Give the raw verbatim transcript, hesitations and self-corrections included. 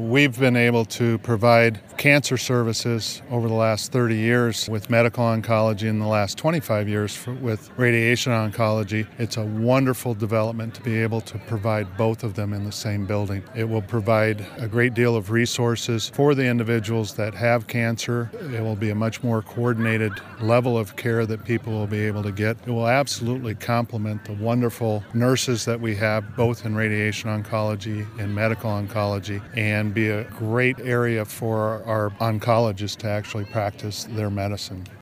We've been able to provide cancer services over the last thirty years with medical oncology, in the last twenty-five years for, with radiation oncology. It's a wonderful development to be able to provide both of them in the same building. It will provide a great deal of resources for the individuals that have cancer. It will be a much more coordinated level of care that people will be able to get. It will absolutely complement the wonderful nurses that we have both in radiation oncology and medical oncology, and be a great area for our oncologists to actually practice their medicine.